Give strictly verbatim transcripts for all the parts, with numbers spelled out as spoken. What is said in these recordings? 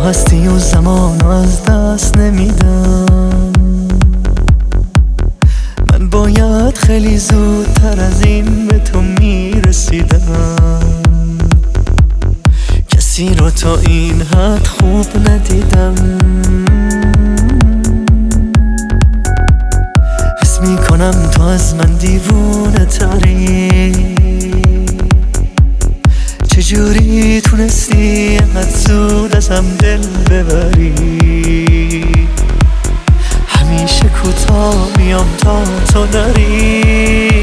هستی و زمان از دست نمیدم. من باید خیلی زودتر از این به تو میرسیدم. کسی رو تا این حد خوب ندیدم. حس میکنم تو از من دیوونه تری. چجوری تونستی انقدر زود ازم دل ببری؟ همیشه کوتاه میام تا تو نری.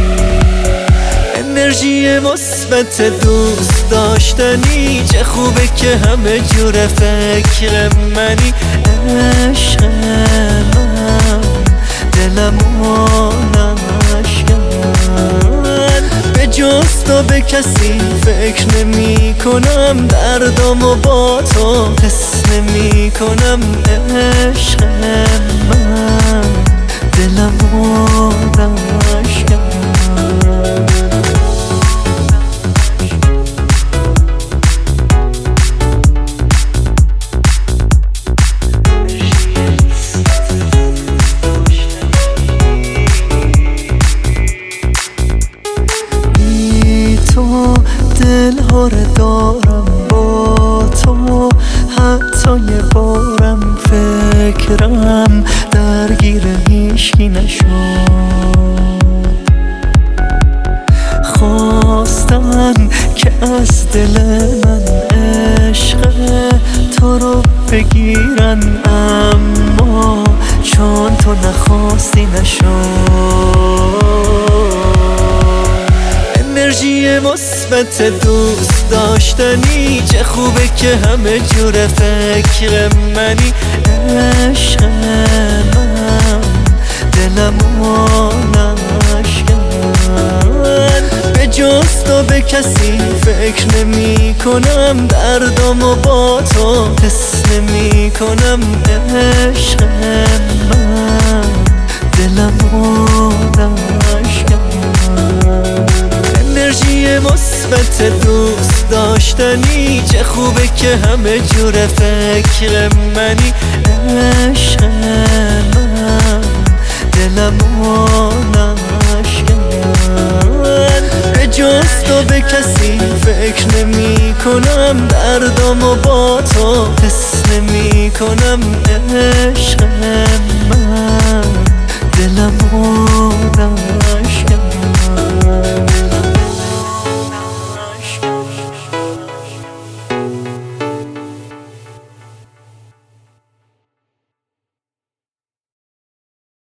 انرژی مثبت دوست داشتنی، چه خوبه که همه جور فکر منی. عشق من دلمو نشکن، به جز تو به کسی فکر نمی کنم. دردامو با تو حس نمی کنم. عشق من دلمو نشکن. دل‌ها رو دارم با تو، حتی یه بارم فکرم درگیر هیچکی نشد. خواستن که از دل من عشق تو رو بگیرن، اما چون تو نخواستی نشد. انرژی مثبت دوست داشتنی، چه خوبه که همه جور فکر منی. عشق من دلمو نشکن، به جز تو به کسی فکر نمی کنم. دردامو با تو حس نمی کنم. عشق من دلمو نشکن. انرژی مثبت دوست داشتنی، چه خوبه که همه جور فکر منی. عشق من دلمو نشکن، به جز تو به کسی فکر نمی کنم. دردامو با تو حس نمی کنم. عشق من